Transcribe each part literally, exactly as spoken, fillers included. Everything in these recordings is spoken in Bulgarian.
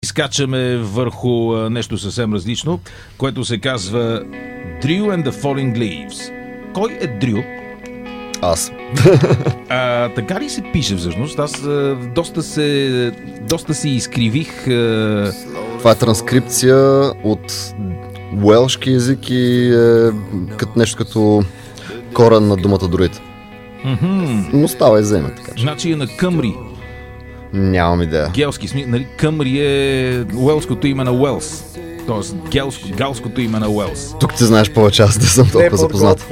Изкачаме върху нещо съвсем различно, което се казва Drew and the Falling Leaves. Кой е Дрю? Аз. А, така ли се пише всъщност? Аз а, доста се доста се изкривих. А... Това е транскрипция от уелшки език и е като нещо като корен на думата друид. Mm-hmm. Но става и вземе, така че. Значи е на къмри. Нямам идея. Гелски смисъл, нали? Къмри е уелското име на Уелс. Тоест гелско, галското име на Уелс. Тук ти знаеш повече, аз не съм толкова запознат.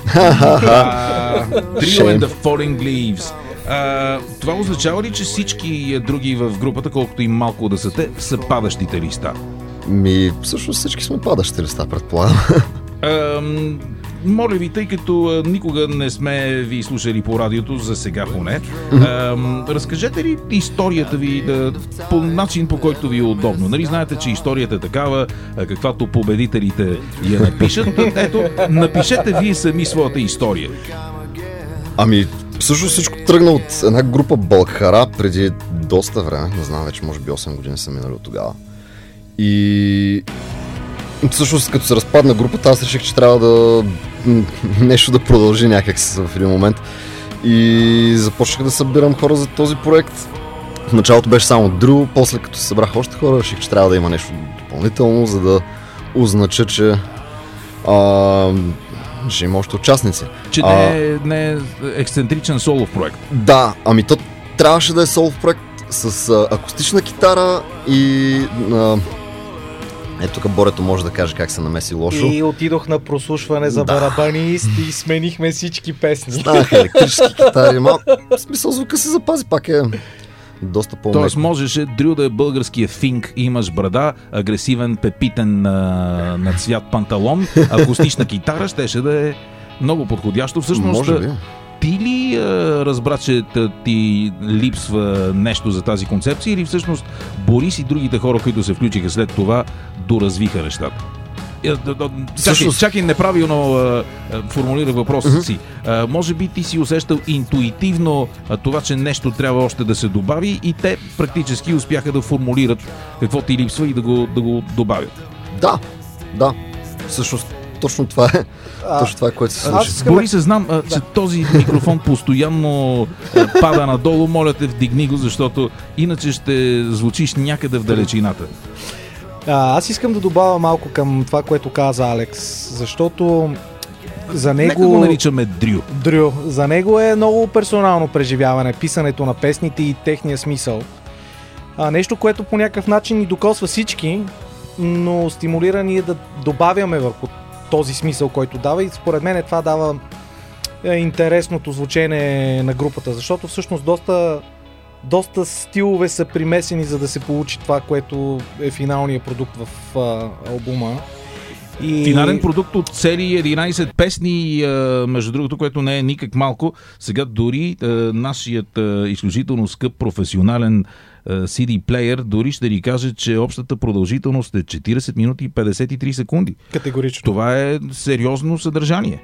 Trio and the Falling Leaves. А, това означава ли, че всички други в групата, колкото и малко да са те, са падащите листа? Ми, всъщност всички сме падащи листа, предполагам. А, моля ви, тъй като никога не сме ви слушали по радиото, за сега поне, а, разкажете ли историята ви да, по начин, по който ви е удобно? Нали знаете, че историята е такава, каквато победителите я напишат. Ето, напишете вие сами своята история. Ами, всъщност всичко тръгна от една група Балхара преди доста време, не знам, вече може би осем години са минали от тогава. И всъщност като се разпадна групата, аз реших, че трябва да нещо да продължи някак в един момент. И започнах да събирам хора за този проект. В началото беше само Дрю, после като се събрах още хора, реших, че трябва да има нещо допълнително, за да означа, че а, ще има още участници. Че а, не, е, не е ексцентричен солов проект. Да, ами то трябваше да е солов проект с а, акустична китара и а, ето тук Борето може да каже как се намеси лошо. И отидох на прослушване за да. барабанист и сменихме всички песни. Станаха електрически китари, малко. В смисъл звука се запази, пак е доста по-меко. Тоест можеше Дрю да е българския Финк, имаш брада, агресивен, пепитен на, на цвят панталон, акустична китара, щеше да е много подходящо. Всъщност, може би. Ти ли а, разбра, че ти липсва нещо за тази концепция или всъщност Борис и другите хора, които се включиха след това, доразвиха нещата? Всъщност... Чакай, чакай, неправилно а, формулирах въпроса uh-huh. си. А, може би ти си усещал интуитивно а, това, че нещо трябва още да се добави и те практически успяха да формулират какво ти липсва и да го, да го добавят. Да, да. Всъщност точно това е. А, точно това е, което се случи. Борис, знам, а, че да. този микрофон постоянно а, пада надолу. Моля те, вдигни го, защото иначе ще звучиш някъде в далечината. А, аз искам да добавя малко към това, което каза Алекс, защото за него... Нека го наричаме Дрю. Дрю. За него е много персонално преживяване, писането на песните и техния смисъл. А, нещо, което по някакъв начин ни докосва всички, но стимулира ние да добавяме върху този смисъл, който дава, и според мен това дава е, интересното звучение на групата, защото всъщност доста, доста стилове са примесени, за да се получи това, което е финалният продукт в а, албума. И... Финален продукт от цели единайсет песни, а, между другото, което не е никак малко. Сега дори а, нашият а, изключително скъп професионален си ди плеер дори ще ни каже, че общата продължителност е четирийсет минути и петдесет и три секунди. Категорично. Това е сериозно съдържание.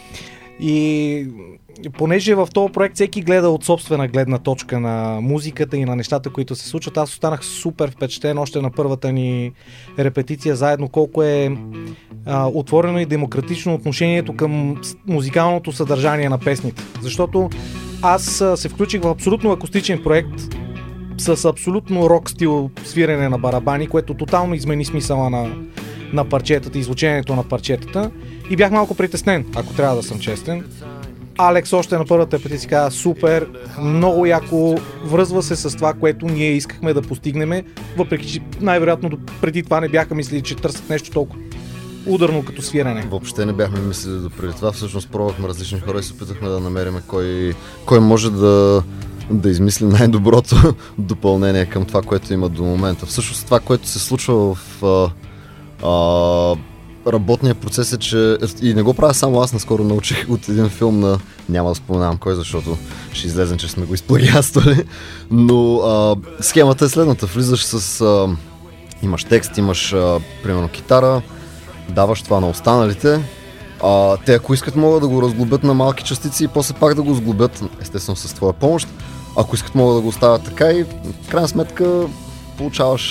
И понеже в този проект всеки гледа от собствена гледна точка на музиката и на нещата, които се случват, аз останах супер впечатлен още на първата ни репетиция заедно, колко е а, отворено и демократично отношението към музикалното съдържание на песните. Защото аз а, се включих в абсолютно акустичен проект с абсолютно рок стил свирене на барабани, което тотално измени смисъла на, на парчетата и звучението на парчетата. И бях малко притеснен, ако трябва да съм честен. Алекс още на първата репетиция каза: супер, много яко, връзва се с това, което ние искахме да постигнем, въпреки че най-вероятно преди това не бяха мислили, че търсят нещо толкова ударно като свирене. Въобще не бяхме мислили до преди това, всъщност пробвахме различни хора и се опитахме да намерим кой, кой може да да измислим най-доброто допълнение към това, което има до момента. Всъщност това, което се случва в а, а, работния процес е, че и не го правя само аз, наскоро научих от един филм на, няма да споменавам кой, защото ще излезем, че сме го изплагиатствали, но а, схемата е следната. Влизаш с а, имаш текст, имаш а, примерно китара, даваш това на останалите. А, те ако искат могат да го разглобят на малки частици и после пак да го сглобят, естествено с твоя помощ. Ако искат могат да го оставят така и в крайна сметка получаваш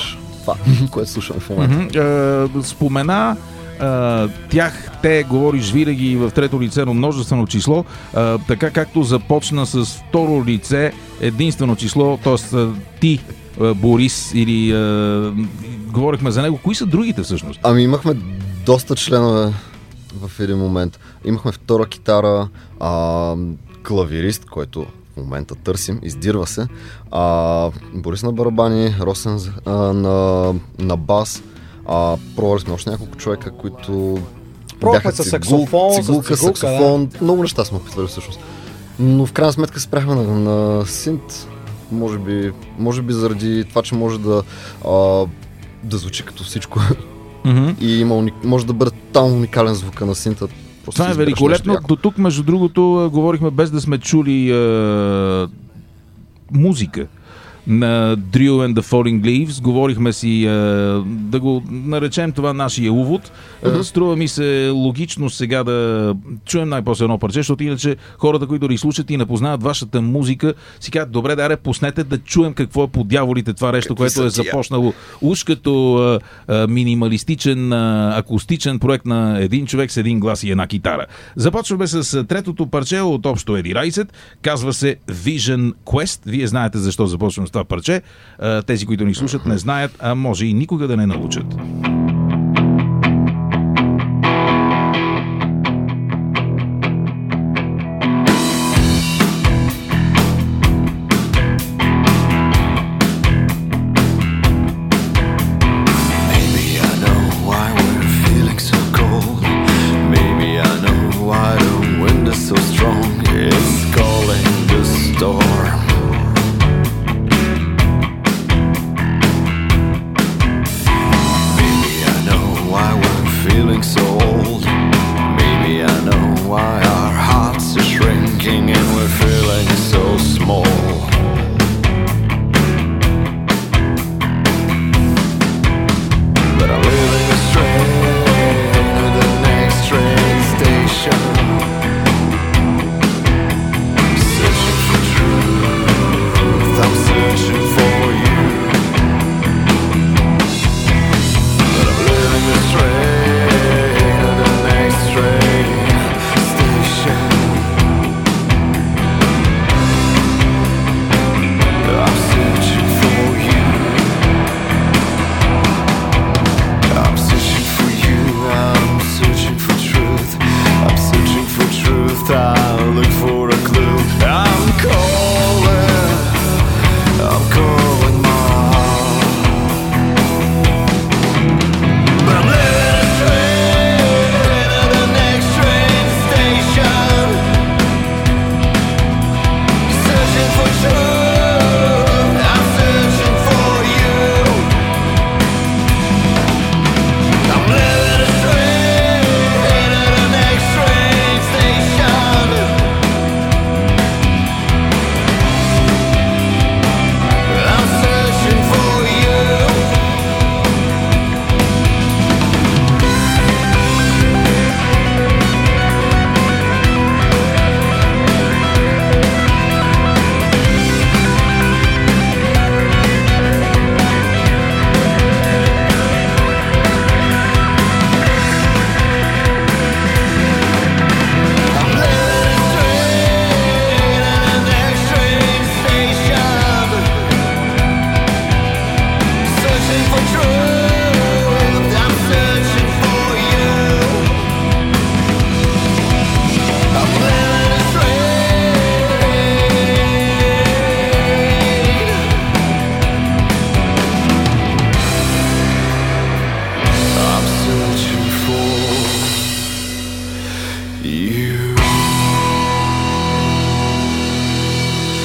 това, което слушам в момента. Mm-hmm. Uh, спомена Uh, тях те говориш винаги в трето лице, но множествено число, uh, така както започна с второ лице единствено число, т.е. Uh, ти, uh, Борис, или uh, говорихме за него. Кои са другите всъщност? Ами имахме доста членове в един момент. Имахме втора китара, а, клавирист, който в момента търсим, издирва се, а, Борис на барабани, Росен а, на, на бас. А, пробвали сме още няколко човека, които пробвахме с саксофон, цигулка, с цигулка, саксофон, да. Много неща сме опитвали всъщност. Но в крайна сметка спряхме на, на синт, може би, може би заради това, че може да, а, да звучи като всичко. Mm-hmm. И има, може да бъде там уникален звука на синта. Просто това е великолепно. До тук, между другото, говорихме без да сме чули а, музика на Drill and the Falling Leaves. Говорихме си, а, да го наречем това нашия увод. Uh-huh. Струва ми се логично сега да чуем най-после едно парче, защото иначе хората, които ни слушат и не познават вашата музика, си казват, добре, да, пуснете да чуем какво е по дяволите това нещо, Какви което е започнало уж като а, а, минималистичен, а, акустичен проект на един човек с един глас и една китара. Започваме с третото парче от общо единайсет. Казва се Vision Quest. Вие знаете защо започвам с това парче. Тези, които ни слушат, не знаят, а може и никога да не научат.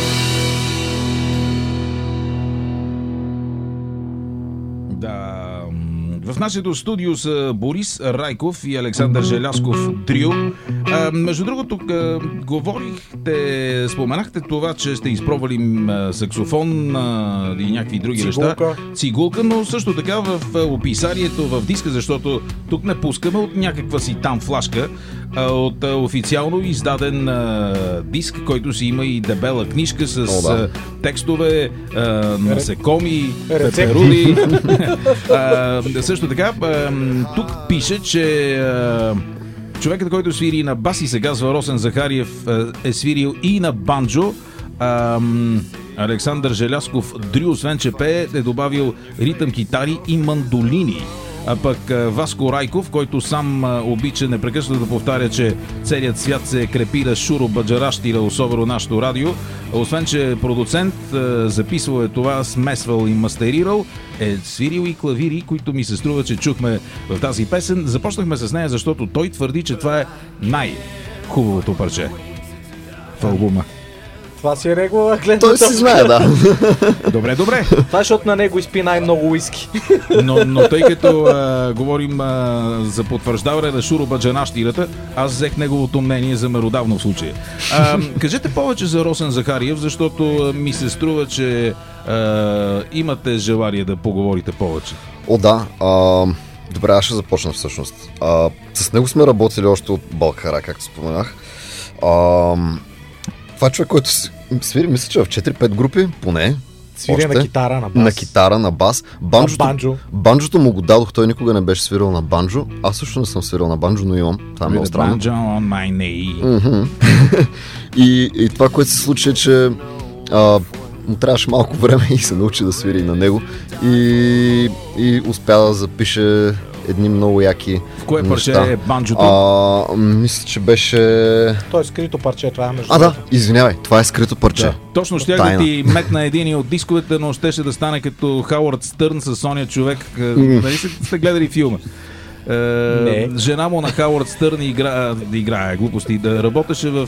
Да, В нашето студио са Борис Райков и Александър Желязков Трио. А, между другото, а, говорихте, споменахте това, че сте изпробвали а, саксофон а, и някакви други Цигулка. неща. Цигулка, но също така в а, описанието в диска, защото тук не пускаме от някаква си там флашка, а от а, официално издаден а, диск, който си има и дебела книжка с О, да. а, текстове, а, насекоми, Рецепти. пеперуди. а, също така, а, тук пише, че а, човекът, който свири на бас и се казва Росен Захариев, а, е свирил и на банджо. А, Александър Желязков Дрю, освен че пее, е добавил ритъм китари и мандолини. А пък Васко Райков, който сам а, обича непрекъснато да повтаря, че целият свят се крепира шуро баджаращира, особено нашото радио. Освен че е продуцент, а, записвал е това, смесвал и мастерирал, е свирил и клавири, които ми се струва, че чухме в тази песен. Започнахме с нея, защото той твърди, че това е най-хубавото парче в албума. Това си е негова гледна Той си точка. знае, да. Добре, добре. Това е, защото на него изпи най-много уиски. Но, но тъй като а, говорим а, за потвърждаване на Шуро Баджанащирата, аз взех неговото мнение за меродавно в случая. А, кажете повече за Росен Захариев, защото а, ми се струва, че а, имате желание да поговорите повече. О, да. А, добре, аз ще започна всъщност. А, с него сме работили още от Балхара, както споменах. А, това човек, който си- свири, мисля, че в четири-пет групи, поне. Свири още. на китара, на бас. На китара, на бас. Банджото, банджо. банджото му го дадох, той никога не беше свирил на банджо. Аз също не съм свирил на банджо, но имам. Това е много странно. Banjo on my knee. Мгм. и, и това, което се случи е, че а, му трябваше малко време и се научи да свири на него. И, и успя да запише едни много яки В кое парче неща. е банджото? А, мисля, че беше... То е скрито парче, това е между А, да, другото. извинявай, това е скрито парче. Да. Точно щях да Тайна. ти метна един от дисковете, но щеше да стане като Хауърд Стърн с ония човек. Е, Нали сте, сте гледали филма? Е, Не. жена му на Хауърд Стърн игра, играе глупости. Да работеше в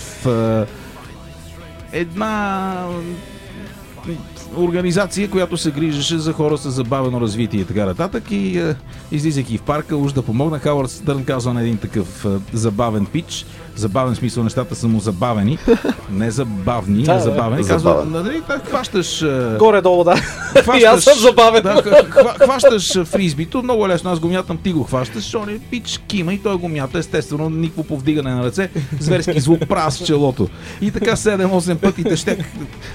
е, една организация, която се грижеше за хора с забавено развитие и така нататък. И е, излизайки в парка, уж да помогна, Хауърд Стърн казва на един такъв е, забавен пич. Забавен смисъл, нещата са му забавени. Не забавни, Да, а да. забавени. Казва, Забавен. нали, да, хващаш... е, Горе-долу, да. хващаш, И аз съм забавен. Да, хва- хващаш фризбито, много лесно, аз го мятам, ти го хващаш, он е пич кима и той го мята, естествено, никакво повдигане на ръце, зверски звук прас в челото. И така седем-осем пъти те щек.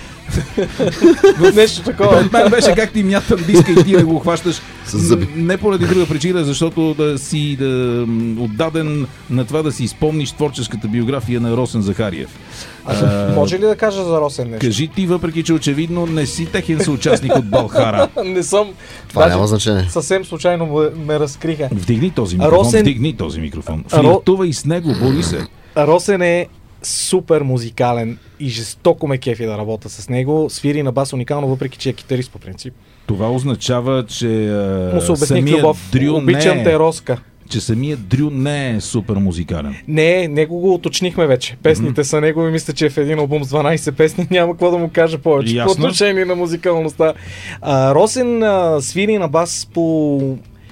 Нещо такова. От мен беше как ти мятам диска и ти да го хващаш. С зъби. М, Не поради друга причина, защото да си да, м, отдаден на това да си спомниш творческата биография на Росен Захариев. А, Може ли да кажа за Росен нещо? Кажи ти, въпреки че очевидно не си техен съучастник от Балхара. Не съм. Това Даже няма значение. Съвсем случайно ме, ме разкриха. Вдигни този микрофон, Росен- вдигни този микрофон. Ро- Флиртувай с него, Борисе. Росен е супер музикален и жестоко ме кефи да работя с него. Свири на бас уникално, въпреки че е китарист по принцип. Това означава, че а, Му се обясних самият любов. Дрю Обичам не те, е, Роска. че самият Дрю не е супер музикален. Не, него го уточнихме вече. Песните са негови, мисля, че е в един албум с дванайсет песни, няма какво да му кажа повече. Ясно. По отношение на музикалността. А, Росен а, свири на бас по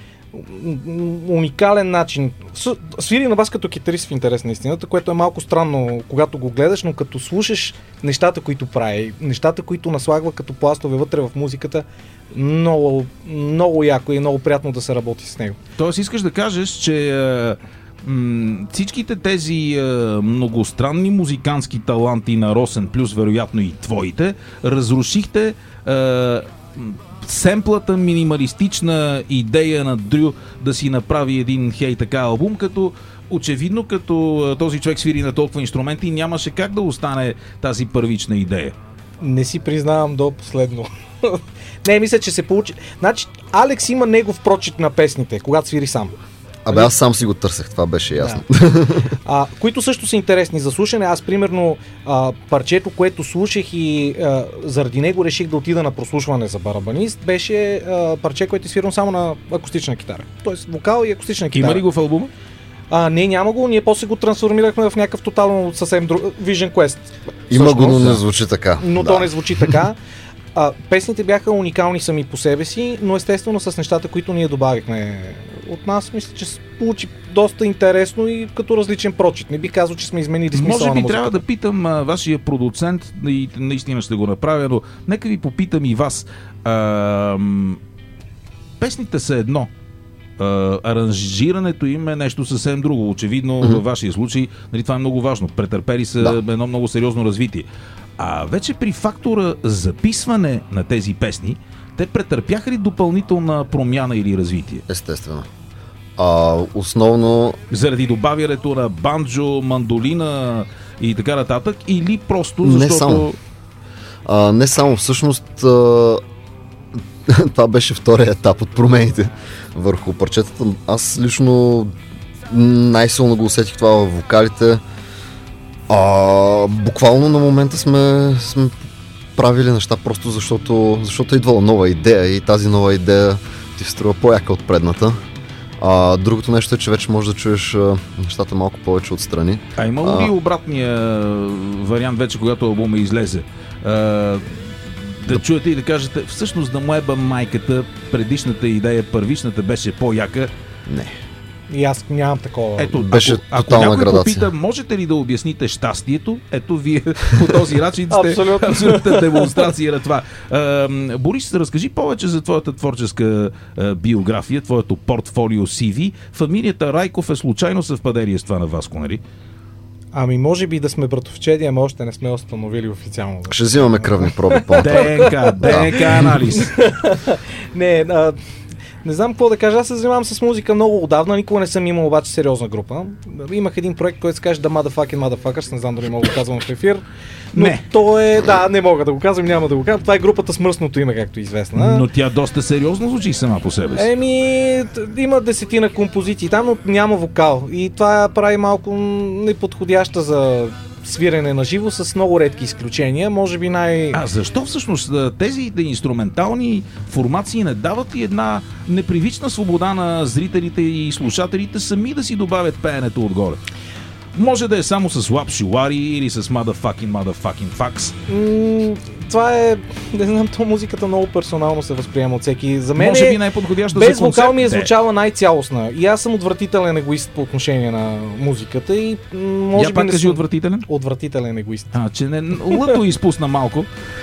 м- м- уникален начин. С- Свири на бас като китарист в интерес на истината, което е малко странно, когато го гледаш, но като слушаш нещата, които прави, нещата, които наслагва като пластове вътре в музиката, много, много яко и много приятно да се работи с него. Тоест искаш да кажеш, че а, м- всичките тези а, многостранни музикантски таланти на Росен, плюс вероятно и твоите, разрушихте а, м- семплата минималистична идея на Дрю да си направи един хей така албум, като очевидно като а, този човек свири на толкова инструменти, нямаше как да остане тази първична идея. Не си признавам до последно. Не, мисля, че се получи. Значи, Алекс има негов прочит на песните, когато свири сам. Абе, аз сам си го търсех, това беше ясно. А, които също са интересни за слушане. Аз, примерно, а, парчето, което слушах и а, заради него реших да отида на прослушване за барабанист, беше а, парче, което е свирано само на акустична китара. Тоест вокал и акустична китара. Има ли го в албума? А, не, няма го. Ние после го трансформирахме в някакъв тотално съвсем друг Vision Quest. Има го, но Всъщност, не звучи така. но да. то не звучи така. А, песните бяха уникални сами по себе си, но естествено с нещата, които ние добавихме от нас, мисля, че се получи доста интересно и като различен прочит. Не би казал, че сме изменили смисъла на Може би музиката. трябва да питам а, вашия продуцент, и наистина ще го направя, но нека ви попитам и вас. А, м, песните са едно. Uh, аранжирането им е нещо съвсем друго. Очевидно, mm-hmm. във вашия случай, нали, това е много важно. Претърпели са да. едно много сериозно развитие. А вече при фактора записване на тези песни, те претърпяха ли допълнителна промяна или развитие? Естествено. А, основно... Заради добавянето на банджо, мандолина и така нататък, или просто защото... Не само. А, не само. Всъщност... А... това беше втория етап от промените върху парчетата. Аз лично най-силно го усетих това във вокалите. А, буквално на момента сме, сме правили неща просто защото, защото е идвала нова идея и тази нова идея ти струва по-яка от предната. А, другото нещо е, че вече можеш да чуеш а, нещата малко повече отстрани. А има ли обратния вариант вече, когато албума излезе? А, да, да чуете и да кажете, всъщност да му еба майката, предишната идея, първичната беше по-яка. Не. И аз нямам такова. Ето, беше ако, ако тотална някой градация. попита, можете ли да обясните щастието, ето вие по този начин сте Абсолютно. абсолютна демонстрация на това. А, Борис, разкажи повече за твоята творческа а, биография, твоето портфолио Си Ви. Фамилията Райков е случайно съвпадение с това на Васко, нали? Ами може би да сме братовчеди, ама още не сме установили официално. Ще взимаме кръвни проби по-нататък. ДНК, ДНК анализ. Не, а, не знам какво да кажа. Аз се занимавам с музика много отдавна, никога не съм имал обаче сериозна група. Имах един проект, който се каже The Motherfucking Motherfuckers, не знам дали мога да го казвам в ефир. Но Не. то е, да, не мога да го казвам, няма да го казвам. Това е групата с мръсното име, както е известна. Но тя доста сериозно звучи сама по себе си. Еми, т- има десетина композиции там, но няма вокал. И това прави малко неподходяща за свирене на живо, с много редки изключения. Може би най... А защо всъщност тези инструментални формации не дават и една непривична свобода на зрителите и слушателите сами да си добавят пеенето отгоре? Може да е само с Лап Шуари или с Motherfucking Motherfucking Fax. М- това е, не знам, то музиката много персонално се възприема от всеки. За мен Може е, би най-подходящо без за вокал ми е концертите. звучала най-цялостна. И аз съм отвратителен егоист по отношение на музиката и м- може Я би пак не кажи съм... отвратителен. Отвратителен егоист. А, че не, лъто изпусна малко.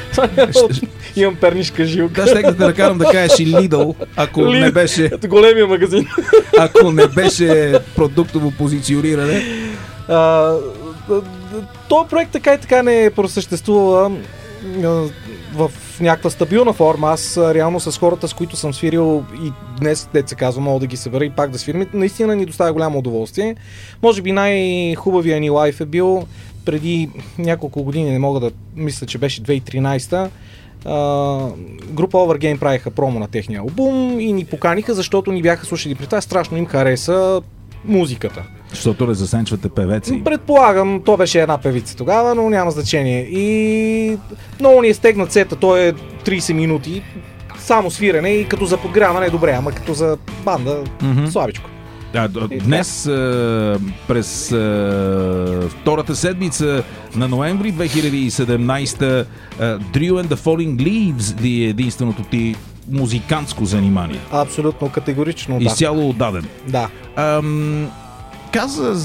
Имам пернишка жилка. Да, ще да те накарам да кажеш и Lidl, ако Lidl. не беше, Ето големия магазин. ако не беше продуктово позициониране. А, този проект така и така не просъществува а, в някаква стабилна форма. Аз а, реално с хората, с които съм свирил и днес, дет се казва, мога да ги събера и пак да свирим, наистина ни доставя голямо удоволствие. Може би най-хубавия ни лайф е бил преди няколко години, не мога да мисля, че беше две хиляди и тринадесета. Uh, група Overgame правиха промо на техния албум и ни поканиха, защото ни бяха слушали при това. Страшно им хареса музиката. Защото не засенчвате певеци. Предполагам, то беше една певица тогава, но няма значение. И много ни е стегнат сета, то е трийсет минути, само свирене и като за подгряване е добре, ама като за банда Мгм. слабичко. Да, д- днес, а, през а, втората седмица на ноември две хиляди и седемнадесета, а, Drew and the Falling Leaves е единственото ти музикантско занимание. Абсолютно, категорично, да. Изцяло отдаден. Да. Ам, каза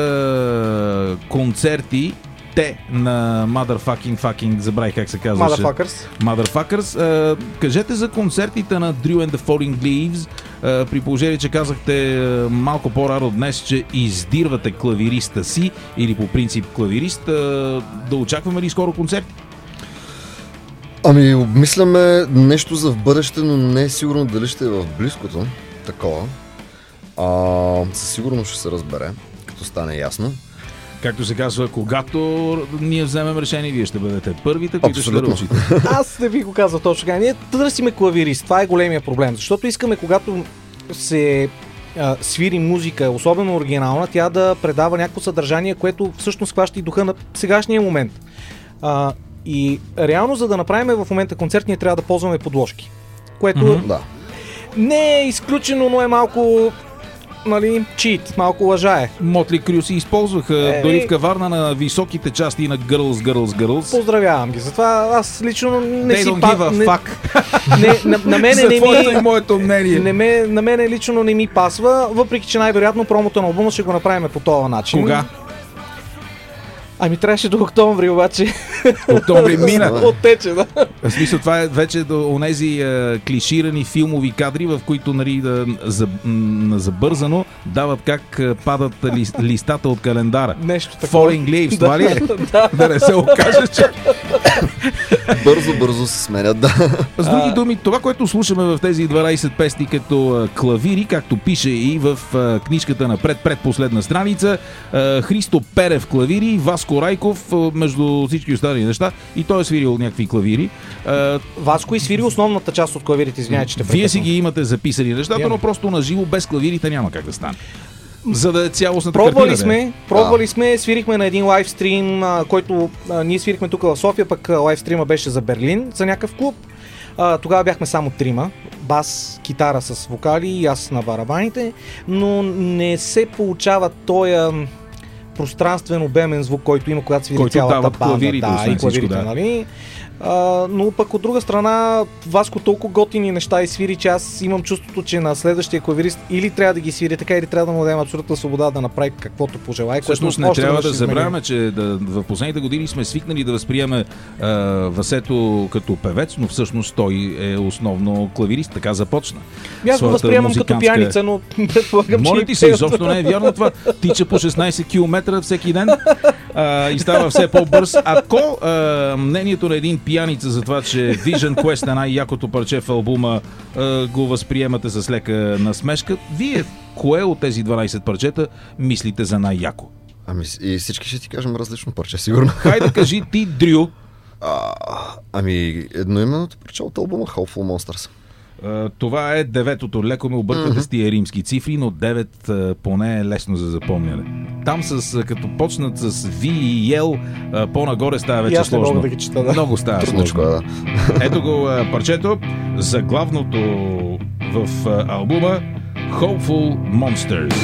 за концерти те на Motherfucking Fucking, забравих как се казваше. Motherfuckers. Motherfuckers. А, кажете за концертите на Drew and the Falling Leaves, а, при положение, че казахте а, малко по-рано днес, че издирвате клавириста си или по принцип клавирист. А, да очакваме ли скоро концерти? Ами, обмисляме нещо за в бъдеще, но не е сигурно дали ще е в близкото такова. А, със сигурност ще се разбере, като стане ясно. Както се казва, когато ние вземем решение, вие ще бъдете първите, които ще Абсолютно. ръчите. Аз не ви го казвам точно така. Ние търсиме клавирист. Това е големия проблем. Защото искаме, когато се а, свири музика, особено оригинална, тя да предава някакво съдържание, което всъщност хваща и духа на сегашния момент. А, и реално, за да направим в момента концерт, ние трябва да ползваме подложки. Което Мгм. Да. не е изключено, но е малко нали, чит, малко лъжа е. Мотли Крю си използваха Е, дори в каварна на високите части на Girls, Girls, Girls. Поздравявам ги. Затова аз лично не They си don't па... give a не, fuck. не, на, на мене За не твоето и ми... моето мнение. Не ме, на мене лично не ми пасва, въпреки че най-вероятно промото на албума ще го направим по този начин. Кога? Ами трябваше до октомври, обаче. Октомври мина. Оттече, да. В смисъл, това е вече до онези е, клиширани филмови кадри, в които нали, да, за, м, забързано дават как е, падат ли, листата от календара. Нещо такова. Falling leaves, това ли е? Да. Да не се окаже, че... Бързо, бързо се сменят, да. С други думи, това, което слушаме в тези дванайсет песни като а, клавири, както пише и в а, книжката на пред-предпоследна страница, а, Христо Перев клавири, Васко Райков а, между всички останали неща, и той е свирил някакви клавири. А, Васко изсвири основната част от клавирите, извинявай, че те Вие си прекъсвам. ги имате записани нещата, Вярно. но просто на живо без клавирите няма как да стане. За да е цялостната Пробвали картина. сме, пробвали сме, свирихме на един лайвстрим, а, който а, ние свирихме тук в София, пък а, лайвстрима беше за Берлин, за някакъв клуб. А, тогава бяхме само трима, бас, китара с вокали и аз на барабаните, но не се получава тоя пространствен обемен звук, който има, когато свири Който цялата дават банда. клавирите, Да, освен и клавирите, всичко, да. нали? А, но пък от друга страна, Васко толкова готини неща и свири, че аз имам чувството, че на следващия клавирист или трябва да ги свири така, или трябва да му дадем абсолютна свобода да направи каквото пожелае. Всъщност което не още трябва веднъж да ще измени. забравяме, че да, в последните години сме свикнали да възприеме а, Васето като певец, но всъщност той е основно клавирист, така започна. Аз го Своята възприемам като музикантска- пияница, но предполагам, Моля че ти се, изобщо не е вярно това. Тича по шестнайсет километра всеки ден а, и става все по-бърз. Ако а, мнението на един пияница за това, че Vision Quest е най-якото парче в албума, а, го възприемате с лека насмешка, вие кое от тези дванайсет парчета мислите за най-яко? Ами и всички ще ти кажем различно парче, сигурно. Хайде кажи ти, Дрю. А, ами едноименното парче от албума Hopeful Monsters. А, това е деветото. Леко ме объркате с тия римски цифри, но девет а, поне е лесно за запомняне. Там с, а, като почнат с V и L, а, по-нагоре става И вече аз не сложно. мога да ги чета, да. Много става Трудничко е, сложно. да. Ето го а, парчето, заглавното в а, албума Hopeful Monsters.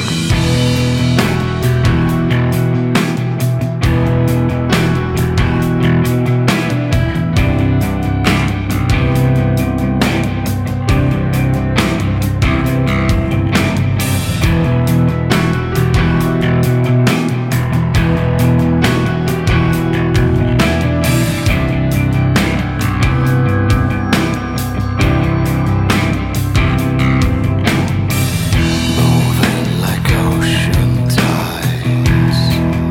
Like ocean tides,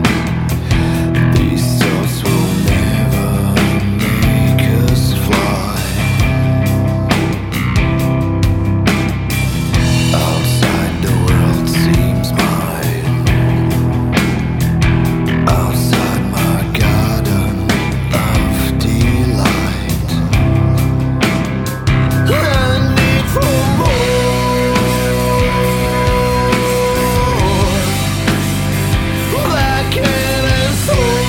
these thoughts will never make us fly. Outside the world seems mine, outside my garden of delight. I need for more. Black and soul.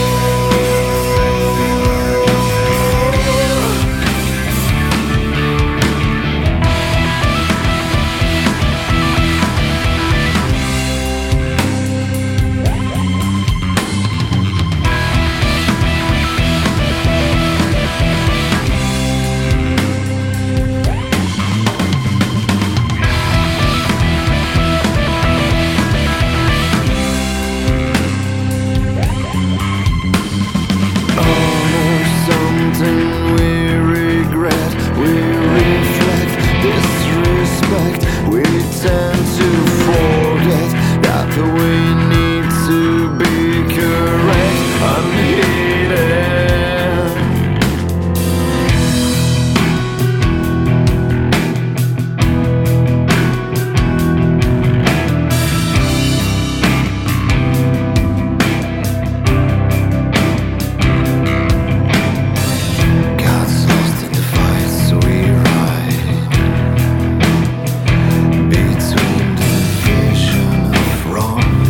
Honor something we regret, we reflect disrespect, we tend to forget that we need to be correct, unheeded. God's lost in the fights we ride between the vision of wrong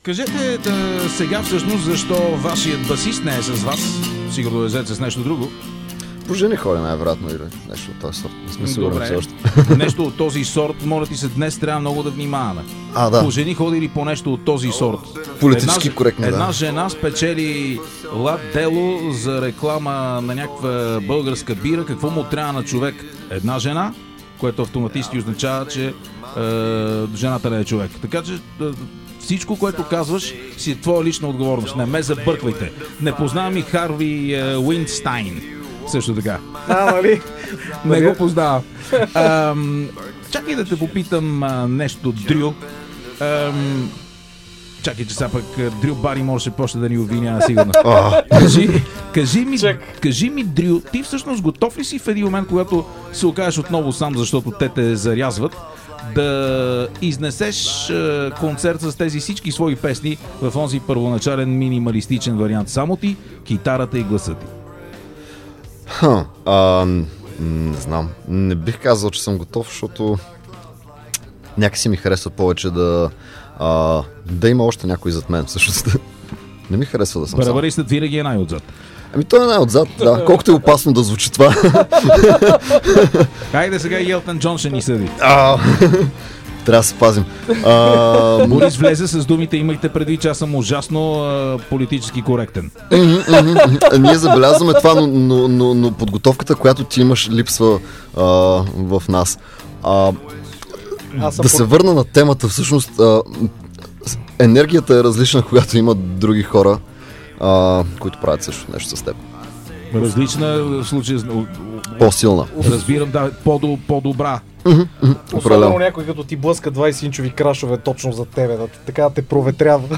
Кажете да, сега всъщност защо вашият басист не е с вас? Сигурно е взет с нещо друго. По жени хора най-вероятно или нещо от този сорт. Не сме сигурни все още. Нещо от този сорт, моля ти се, днес трябва много да внимаваме. А, да. По жени ходили по нещо от този сорт. Политически една, коректно, Една да. жена спечели лад дело за реклама на някаква българска бира. Какво му трябва на човек? Една жена, което автоматически означава, че е, жената не е човек. Така че е, всичко, което казваш, си е твоя лична отговорност. Не ме забърквайте. Не познавам и Харви е, Уинстайн. Също така. А, нали? Не го познавам. Ам, чакай да те попитам а, нещо, Дрю. Ам, чакай, че сега пък Дрю Бари може почне да ни обвинява, сигурно. кажи, кажи, ми, кажи ми, Дрю, ти всъщност готов ли си в един момент, когато се окажеш отново сам, защото те те зарязват, да изнесеш е, концерт с тези всички свои песни в онзи първоначален минималистичен вариант? Само ти, китарата и гласа ти. Ха, а, не знам. Не бих казал, че съм готов, защото някакси ми харесва повече да, а, да има още някой зад мен. Всъщност не ми харесва да съм сам. Барабаристът винаги е най-отзад. Ами той е най-отзад, да. Колкото е опасно да звучи това. Хайде сега и Елтън Джон ще ни съди. А, трябва да се пазим. А, Борис влезе с думите: имайте предвид, че аз съм ужасно а, политически коректен. Ние забелязваме това, но, но, но, но подготовката, която ти имаш, липсва а, в нас. А, Аз съм да по- се върна на темата, всъщност а, енергията е различна, когато има други хора, а, които правят също нещо с теб. Различна в случая. По-силна. Разбирам, да, по- по-добра. Особено Определено. някой като ти блъска двайсет инчови крашове точно за тебе, да, така да те проветрява.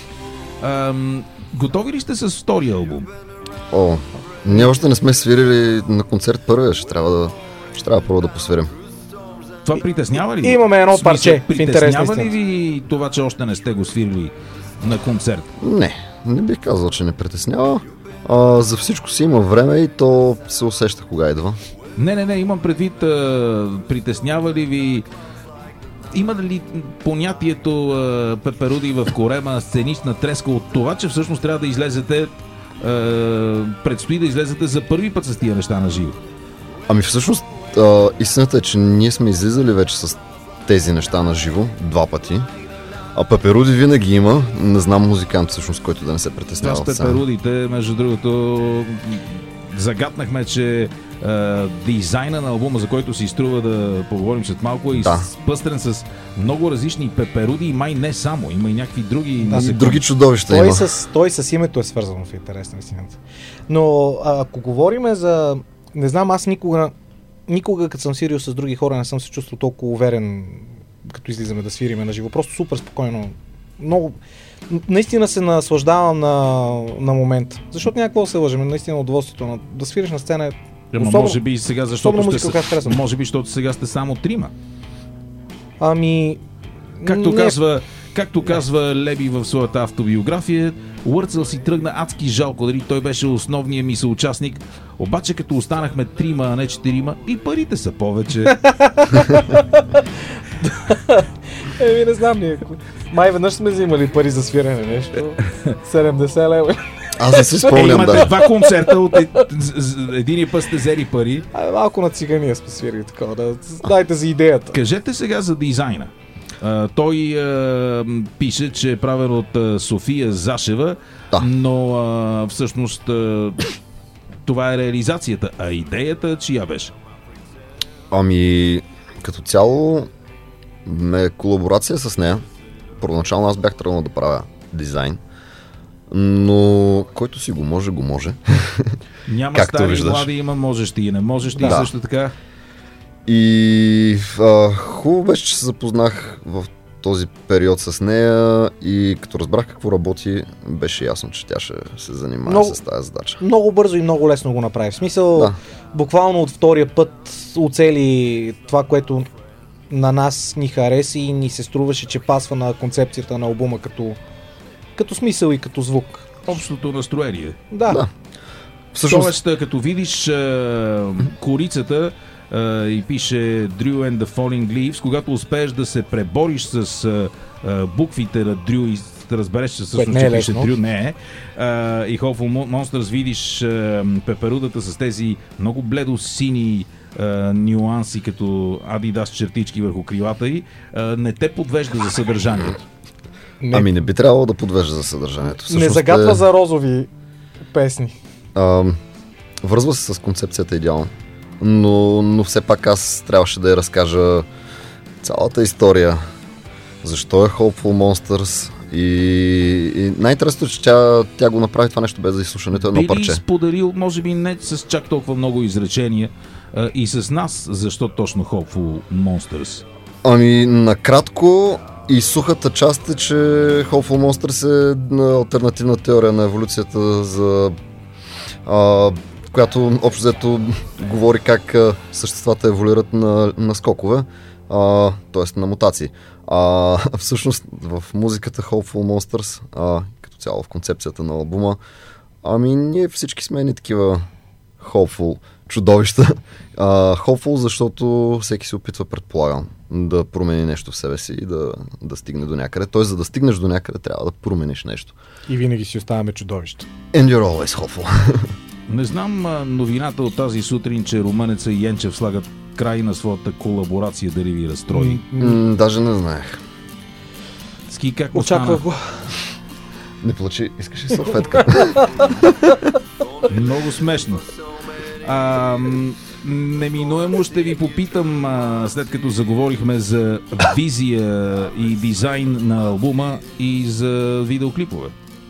Ам, готови ли сте с втория албум? О, ние още не сме свирили на концерт първия, ще трябва да, ще трябва първо да посвирим. Това притеснява ли ви? Имаме едно В смисъл, парче, в интерес на притеснява ли истината. ви това, че още не сте го свирили на концерт? Не, не бих казал, че не притеснява. А, за всичко си има време и то се усеща кога идва. Не, не, не, имам предвид, а, притеснява ли ви, има ли понятието а, пеперуди в корема, сценична треска от това, че всъщност трябва да излезете, а, предстои да излезете за първи път с тия неща на живо? Ами всъщност а, истината е, че ние сме излизали вече с тези неща на живо два пъти. А пеперуди винаги има. Не знам музикант всъщност, който да не се Това притеснява с от сега. пеперудите, между другото, загатнахме, че а, дизайна на албума, за който си струва да поговорим след малко, е Да. изпъстрен с много различни пеперуди и май не само, има и някакви други И насекоми. други чудовища Той има. с, той с името е свързано в интерес на истината. Но а, ако говорим за... Не знам, аз никога, никога като съм свирил с други хора, не съм се чувствал толкова уверен, като излизаме да свириме на живо. Просто супер спокойно. Много... Наистина се наслаждавам на, на момент. Защото някакво да се лъжем. Наистина удоволствието на да свириш на сцена е... Ама особено- може би сега, защото особено сте, музика, която с... харесвам. може би, защото сега сте само трима. Ами... Както не- казва, както казва Леби в своята автобиография, Уърцъл си тръгна адски жалко, дали той беше основният ми съучастник, обаче като останахме трима, а не четирима, и парите са повече. Еми, не знам ние. Май веднъж сме взимали пари за свирене нещо. седемдесет лева. Аз не си Е, спомням, имате да. два концерта, от е... един път сте взели пари. А, малко на цигания сме свирили такова. Да... Дайте за идеята. Кажете сега за дизайна. А, той а, пише, че е правен от а, София Зашева, Да. но а, всъщност а, това е реализацията, а идеята чия беше? Ами, като цяло, ме колаборация с нея. Първоначално аз бях тръгнал да правя дизайн, но който си го може, го може. Няма Както стари и виждаш. млади, има можещи и не можещи, и Да. също така. И а, хубаво беше, че се запознах в този период с нея и като разбрах какво работи, беше ясно, че тя ще се занимава Много- с тази задача. Много бързо и много лесно го направи. В смисъл, Да. буквално от втория път оцели това, което на нас ни хареса и ни се струваше, че пасва на концепцията на албума като, като смисъл и като звук. Общото настроение. Да. Да. Всъщност, Тоест, като видиш а, корицата а, и пише Drew and the Falling Leaves, когато успееш да се пребориш с а, а, буквите на Drew и да разбереш, че Което всъщност не е че пише лесно. Дрю, не е. А, и Hopeful Monsters видиш а, пеперудата с тези много бледо-сини а, нюанси, като Адидас чертички върху крилата й, а, не те подвежда за съдържанието. Не, Ами не би трябвало да подвежда за съдържанието. не Всъщност загатва е, за розови песни. а, връзва се с концепцията идеално. Но, но все пак аз трябваше да я разкажа цялата история. Защо е Hopeful Monsters? И, и най-интересното е, че тя, тя го направи това нещо без да изслушането едно Би ли парче. споделил, може би не с чак толкова много изречения, а, и с нас, защо точно Hopeful Monsters? Ами, накратко, и сухата част е, че Hopeful Monsters е на алтернативна теория на еволюцията, за а, която общо взето говори как а, съществата еволюират на, на скокове, а, т.е. на мутации. А, всъщност в музиката Hopeful Monsters, а, като цяло в концепцията на албума, ами ние всички сме едни такива Hopeful чудовища. А, hopeful, защото всеки се опитва, предполагам, да промени нещо в себе си и да, да стигне до някъде. Тоест, за да стигнеш до някъде, трябва да промениш нещо. И винаги си оставяме чудовища. And you're always hopeful. Не знам а, новината от тази сутрин, че румънеца и Енчев слагат край на своята колаборация, дали ви разстрои. М, М, даже не знаех. Ски, как Очаквах стана? го. Не получи, искаш ли салфетка? Много смешно. А, м, неминуемо ще ви попитам, а, след като заговорихме за визия и дизайн на албума и за видеоклипове.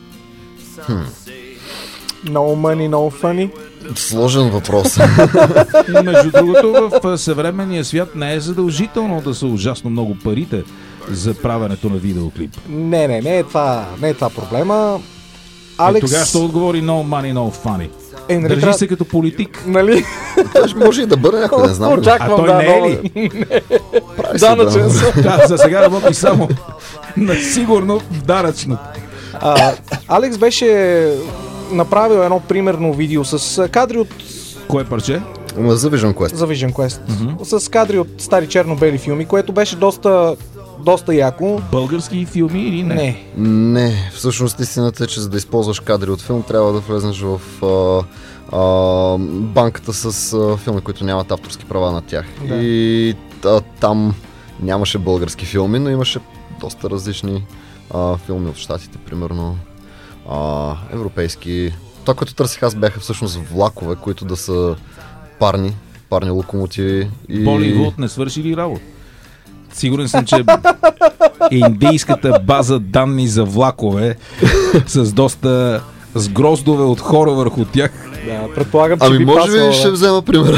No money, no funny. Сложен въпрос. Между другото, в съвременния свят не е задължително да са ужасно много парите за правенето на видеоклип. Не, не, не е това, не е това проблема. Е, Алекс... тогава ще отговори no money, no funny. Е, нали, Държи трябва- се като политик. Нали? Даже може и да бъде някой, не знам. ли. А Очаквам, той да, не е но- ли? Прави се, Данъчен да. съм. Да, за сега работи само на сигурно в даръчно. А, Алекс беше направил едно примерно видео с кадри от Кое парче? Ма за Vision Quest. за Vision Quest. Mm-hmm. С кадри от стари черно-бели филми, което беше доста, доста яко. Български филми или не? Не. Не, всъщност истината е, че за да използваш кадри от филм, трябва да влезнеш в а, а, банката с а, филми, които нямат авторски права на тях. Да. И а, там нямаше български филми, но имаше доста различни а, филми от щатите, примерно а, европейски. Това, което търсих аз, бяха всъщност влакове, които да са парни, парни локомотиви. И... Боливуд не свърши ли работа? Сигурен съм, че индийската база данни за влакове с доста сгроздове от хора върху тях. Да, предполагам, че Ами би може би пасвало, ще да. взема примера.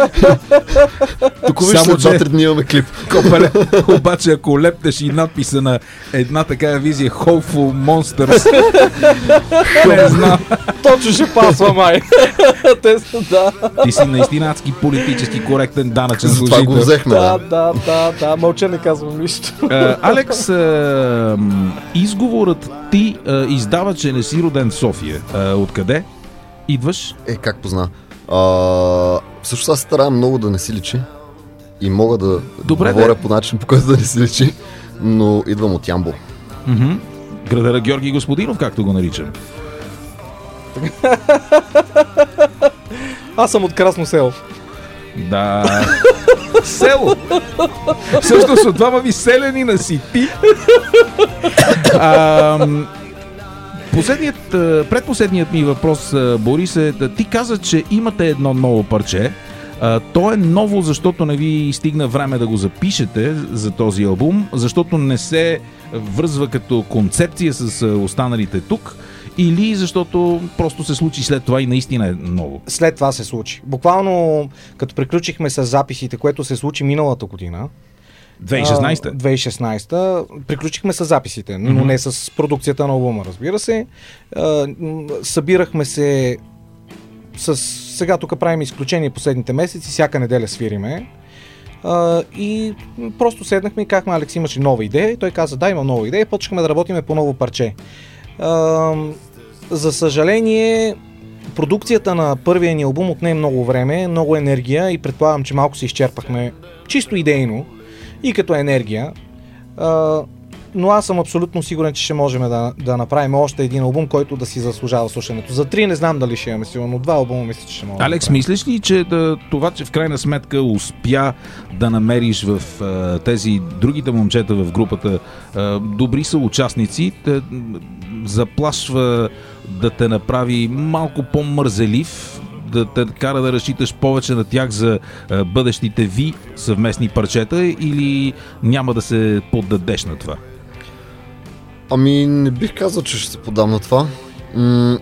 Тук виж Само, след че- два-три дни имаме клип. Копеле, обаче ако лепнеш и надписа на една такава визия Hopeful Monsters, не знам. Точно ще пасва, май. Те са, да. Ти си наистина адски политически коректен данъчен Затова служител. го взехме. Да, Да. да, да, да. Мълча, не казвам нищо. А, Алекс, а, м, изговорът ти а, издава, че не си роден в София. А, откъде идваш? Е, как позна? А, всъщност аз се старая много да не си личи. И мога да Добре, говоря де. по начин, по който да не си личи. Но идвам от Ямбол. Мгм. Градъра Георги Господинов, както го наричам. Аз съм от Красно село. Да. Село. Всъщност от двама ви селянина си ти. А, последният, а, предпоследният ми въпрос, а, Борис, е да ти каза, че имате едно ново парче. А, то е ново, защото не ви стигна време да го запишете за този албум, защото не се връзва като концепция с а, останалите тук, или защото просто се случи след това и наистина е ново. След това се случи. Буквално, като приключихме с записите, което се случи миналата година, две хиляди и шестнадесета. а, две хиляди и шестнадесета приключихме с записите, но Мгм. не с продукцията на албума, разбира се. А, м, събирахме се с... Сега тук правим изключение последните месеци, всяка неделя свириме. А, и м, просто седнахме и казахме, Алекс, имаше нова идея. И той каза, да, имам нова идея. И почнахме да работиме по ново парче. А, за съжаление, продукцията на първия ни албум отне много време, много енергия и предполагам, че малко се изчерпахме чисто идейно и като енергия. А, но аз съм абсолютно сигурен, че ще можем да, да направим още един албум, който да си заслужава слушането. За три не знам дали ще имаме сигурно, но два албума мисля, че ще можем. Алекс, да мислиш ли, че да, това, че в крайна сметка успя да намериш в а, тези другите момчета в групата а, добри са участници, те, заплашва да те направи малко по-мързелив, да те кара да разчиташ повече на тях за а, бъдещите ви съвместни парчета, или няма да се поддадеш на това? Ами не бих казал, че ще се подам на това. М-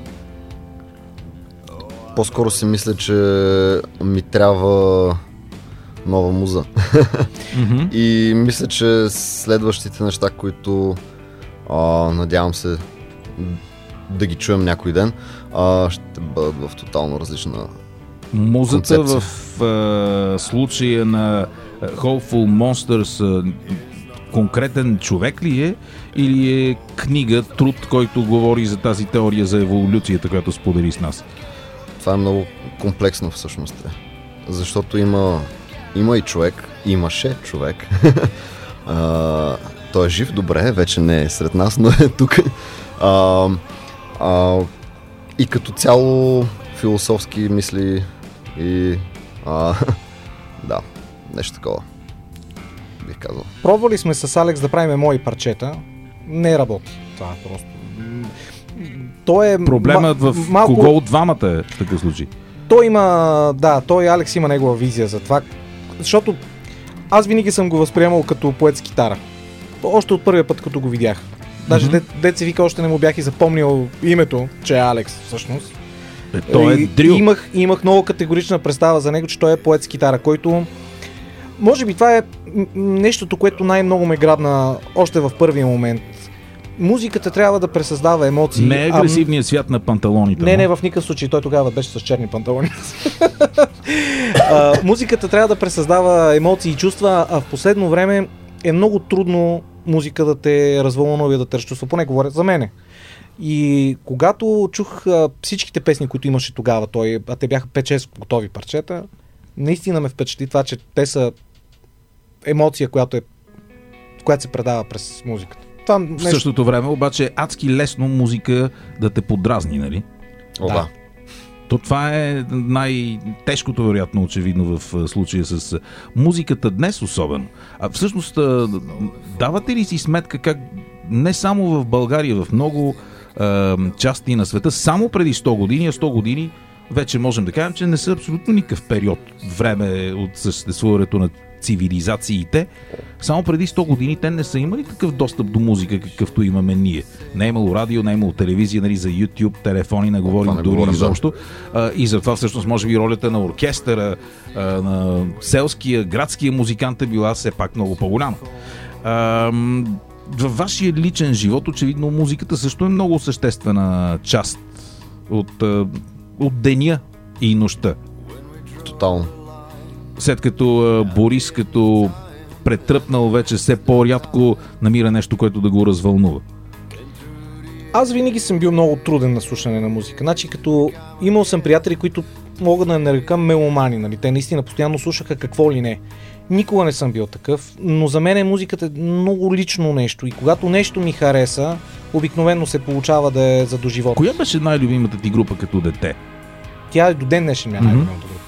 по-скоро си мисля, че ми трябва нова муза. Mm-hmm. И мисля, че следващите неща, които а, надявам се да ги чуем някой ден, а, ще бъдат в тотално различна Музата концепция. в а, случая на Hopeful Monsters а, конкретен човек ли е, или е книга, труд, който говори за тази теория за еволюцията, която сподели с нас? Това е много комплексно всъщност. Е. Защото има, има и човек, имаше човек. а, той е жив, добре, вече не е сред нас, но е тук. А, а, и като цяло философски мисли и а, да, нещо такова бих казал. Пробвали сме с Алекс да правим мои парчета. Не работи. Това е просто. Той е. Проблемът ма- в малко... кого от двамата е в такъв случай? Той има. Да, той Алекс има негова визия за това. Защото аз винаги съм го възприемал като поет с китара. Още от първия път, като го видях. Даже Мгм. mm-hmm. дет се вика, още не му бях и запомнил името, че е Алекс всъщност. Е, той е И- дрил. Имах, имах много категорична представа за него, че той е поет с китара, който може би това е м- нещото, което най-много ме грабна още в първия момент. Музиката трябва да пресъздава емоции. Не е а м- агресивният свят на панталоните. Не, но. не, в никакъв случай. Той тогава беше с черни панталони. а, музиката трябва да пресъздава емоции и чувства, а в последно време е много трудно музика да те развълнува и да те разчувства. Поне говоря за мене. И когато чух а, всичките песни, които имаше тогава, той, а те бяха пет-шест готови парчета, наистина ме впечатли това, че те са емоция, която, е, която се предава през музиката. Това В нещо... същото време обаче е адски лесно музика да те подразни, нали? О, Да. да. То това е най-тежкото, вероятно, очевидно в а, случая с а, музиката днес особено. А всъщност, а, давате ли си сметка как не само в България, в много а, части на света, само преди сто години, а сто години вече можем да кажем, че не са абсолютно никакъв период време от съществуването на цивилизациите. Само преди сто години те не са имали такъв достъп до музика, какъвто имаме ние. Не е имало радио, не е имало телевизия, нали, за YouTube, телефони, не говорим Това не дори говорим, изобщо. А, и затова всъщност може би ролята на оркестъра, а, на селския, градския музикант е била все пак много по-голяма. А, м, във вашия личен живот, очевидно, музиката също е много съществена част от, а, от деня и нощта. Тотално. След като а, Борис, като претръпнал вече все по-рядко, намира нещо, което да го развълнува. Аз винаги съм бил много труден на слушане на музика. Значи, като имал съм приятели, които мога да нарека меломани, нали? Те наистина постоянно слушаха какво ли не. Никога не съм бил такъв, но за мен музиката е много лично нещо и когато нещо ми хареса, обикновено се получава да е за до живота. Коя беше най-любимата ти група като дете? Тя е до ден днешен ми е Мгм. най-любимата група.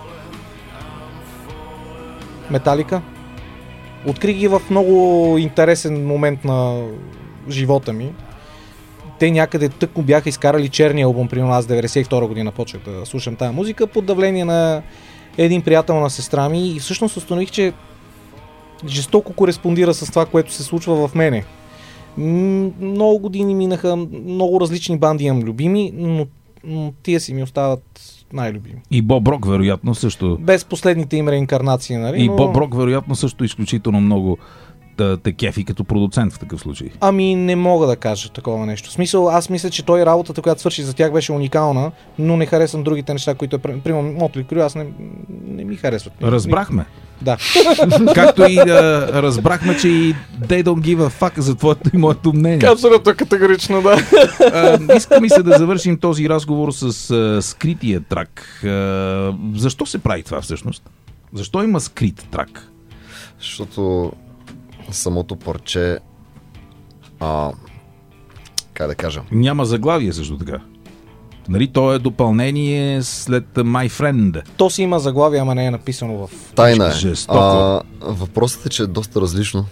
Металика. Открих ги в много интересен момент на живота ми. Те някъде тъкмо бяха изкарали черния албум, при нас деветдесет и втора година почнах да слушам тази музика под давление на един приятел на сестра ми и всъщност установих, че жестоко кореспондира с това, което се случва в мене. М, Много години минаха, много различни банди имам любими, но, но тия си ми остават най-любими. И Боб Рок, вероятно, също. Без последните им реинкарнации, нали? И но... Боб Рок, вероятно, също изключително много да те кефи като продуцент в такъв случай. Ами не мога да кажа такова нещо. В смисъл, аз мисля, че той работата, която свърши за тях, беше уникална, но не харесвам другите неща, които е... Примерно, Мотли Крю, аз не, не ми харесват. Разбрахме. Да. Както и да разбрахме, че и They Don't Give a Fuck за твоето и моето мнение. Абсолютно категорично, да. А, иска ми се да завършим този разговор с а, скрития трак. А, защо се прави това всъщност? Защо има скрит трак? Защото самото парче А, как да кажа? Няма заглавие също така. Нали, то е допълнение след My Friend. То си има заглавие, ама не е написано в... Тайна е. Жестоко. А, въпросът е, че е доста различно.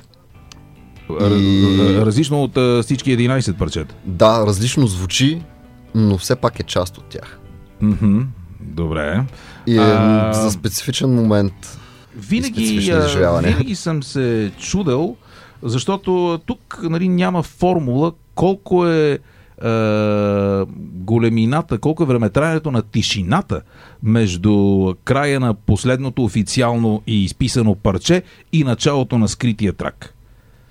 Р- И- Различно от а, всички единайсет парчета. Да, различно звучи, но все пак е част от тях. Мгм. Добре. И е А, за специфичен момент. Винаги, специфични а, изживявания. винаги съм се чудел, защото тук, нали, няма формула колко е е, големината, колко е времетраенето на тишината между края на последното официално и изписано парче и началото на скрития трак. Е,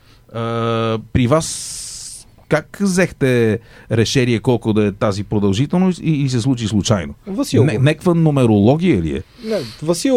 при вас как взехте решение колко да е тази продължителност и, и се случи случайно? Васил. Не, неква нумерология ли е? Не, Васил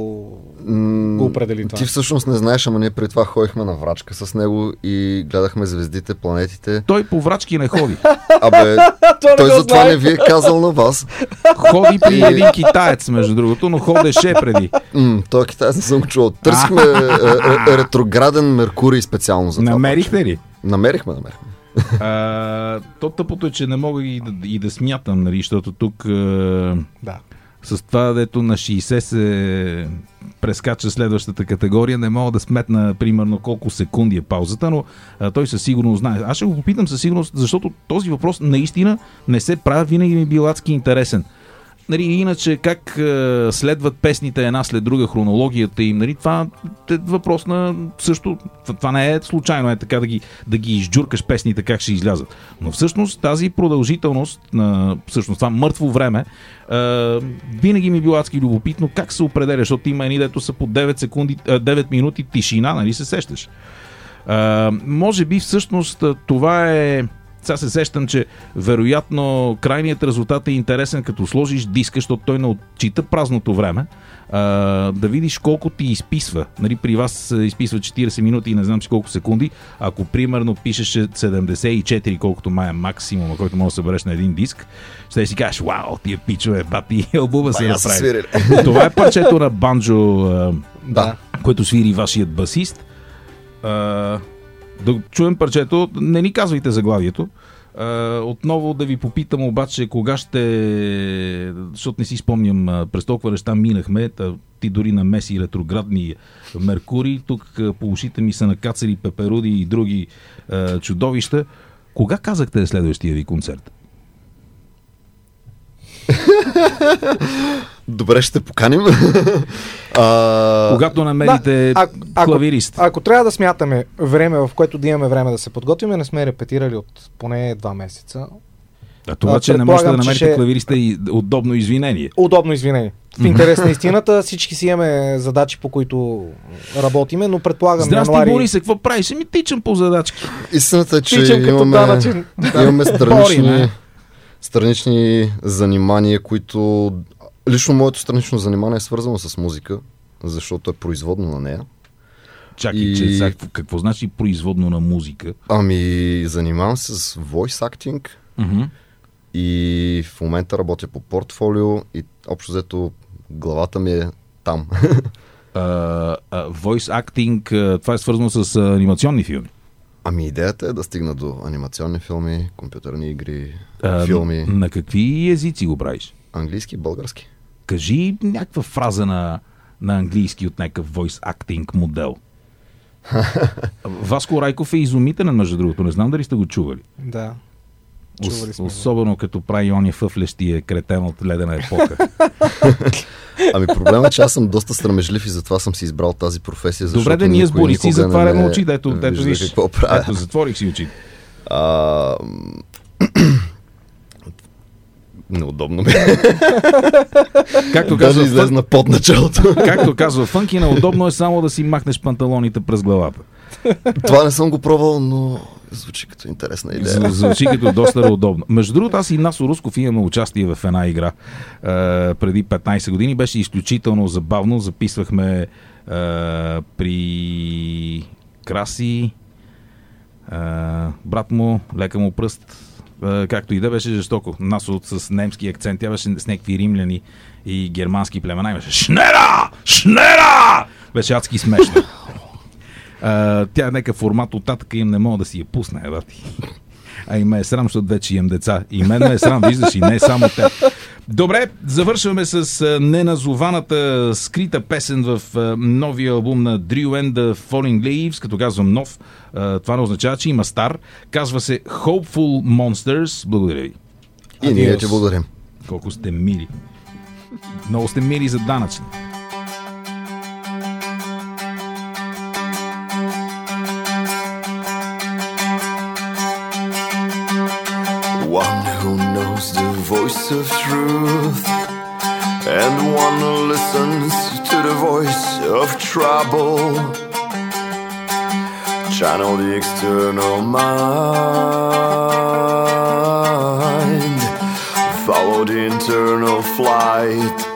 М- го определи това. Ти всъщност не знаеш, ама ние преди това ходихме на врачка с него и гледахме звездите, планетите. Той по врачки не ходи. Абе, Той не той го за това знае. не ви е казал на вас. Ходи при един китаец, между другото, но ходеше преди. М, той китаец не съм го чувал. Търсихме е, е, е, ретрограден Меркурий специално за това. Намерихте ли? Намерихме, намерихме. А, то тъпото е, че не мога и да, и да смятам, нали, защото тук а, Да. с това, дето на шейсет се прескача следващата категория, не мога да сметна примерно колко секунди е паузата, но а, той със сигурност знае. Аз ще го попитам със сигурност, защото този въпрос наистина не се прави, винаги ми е бил адски интересен. Нали, иначе как е, следват песните една след друга, хронологията им, нали, това е въпрос на също, това не е случайно, е така да ги, да ги изджуркаш песните как ще излязат. Но всъщност тази продължителност на всъщност това мъртво време е, винаги ми е било адски любопитно как се определя, защото има едни, дето са по девет секунди, девет минути тишина, нали се сещаш. Е, може би всъщност това е. Сега се сещам, че вероятно крайният резултат е интересен, като сложиш диска, защото той не отчита празното време, а, да видиш колко ти изписва. Нали, при вас изписва четирийсет минути и не знам си колко секунди. Ако примерно пишеше седемдесет и четири, колкото май е максимума, който може да събереш на един диск, ще си кажеш, вау, тия пичове, бати, албума се Бая са направили. свирили. Това е парчето на Банджо, а, Да. който свири вашият басист. А, да чуем парчето, не ни казвайте заглавието. А, отново да ви попитам обаче кога ще, защото не си спомням, а, през толкова неща минахме, та, ти дори на Меси ретроградни Меркурий, тук а, по ушите ми са накацали пеперуди и други а, чудовища. Кога казахте следващия ви концерт? Добре, ще те поканим. а, Когато намерите Да, а- ако- клавирист. Ако трябва да смятаме време, в което да имаме време да се подготвим, не сме репетирали от поне два месеца. А това, а, че не можете да предполагам, че намерите ще- клавириста и удобно извинение. Удобно извинение. В интерес на истината, всички си имаме задачи, по които работиме, но предполагам Здрасти, януари... Борис, какво правиш? Ми тичам по задачки. Истината е, че Тичам като имаме, данъчен. имаме Борим, странични, е. странични занимания, които... Лично моето странично занимание е свързано с музика, защото е производно на нея. Чакай, И- че сега, какво, какво значи производно на музика? Ами, занимавам се с voice acting Мгм. и в момента работя по портфолио и общо взето главата ми е там. А, а, voice acting, а, това е свързано с а, анимационни филми. Ами идеята е да стигна до анимационни филми, компютърни игри, А, филми, На какви езици го правиш? английски, български. Кажи някаква фраза на, на английски от някакъв voice acting модел. Васко Райков е изумителен, между другото. Не знам дали сте го чували. Да. Ос, Чували сме го. особено като прави ония фъфлещия кретен от ледена епоха. Ами проблемът е, че аз съм доста срамежлив и затова съм си избрал тази професия. Добре, защото да ние с никой Борис си никога не затваряме ме очи, дето, дето вижда виж. какво правя. Ето, затворих си очите. А... Неудобно ми. Както Даже казва, излезна под началото. както казва Фънки, неудобно е само да си махнеш панталоните през главата. Това не съм го пробвал, но звучи като интересна идея. З- Звучи като доста неудобно. Между другото, аз и Насо Русков имаме участие в една игра е, преди петнайсет години. Беше изключително забавно. Записвахме е, при Краси, е, брат му, лека му пръст, е, както и да беше жестоко. Насо с немски акцент, тя беше с някакви римляни и германски племена. И беше Шнера! Шнера! Беше адски смешно. А, тя е някакъв формат, оттатък им не мога да си я пусна, ева ти. А и ме е срам, защото вече имам деца. И мен ме е срам, виждаш, и не е само те. Добре, завършваме с неназованата скрита песен в новия албум на Drew and the Falling Leaves. Като казвам нов, това не означава, че има стар. Казва се Hopeful Monsters. Благодаря ви. И ние ти благодарим. Колко сте мили. Много сте мили за данъчни. One who knows the voice of truth, and one who listens to the voice of trouble. Channel the external mind, follow the internal flight.